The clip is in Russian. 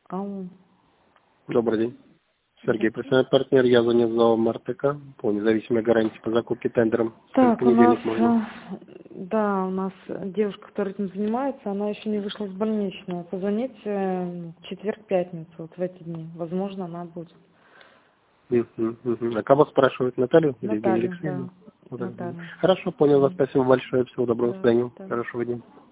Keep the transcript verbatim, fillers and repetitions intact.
Алло. Добрый день. Сергей, профессиональный партнер, я звоню за МРТК по независимой гарантии по закупке тендером. Так, В у нас, понедельник можно. да, у нас девушка, которая этим занимается, она еще не вышла с больничного. Позвоните в четверг-пятницу, вот в эти дни. Возможно, она будет. Мгм, мгм. А кого спрашивают? Наталью или Евгению Наталья, да. Алексеевну? Вот так. Наталья. Хорошо, понял вас. Спасибо большое. Всего доброго. До Да, свидания. да. Хорошего дня.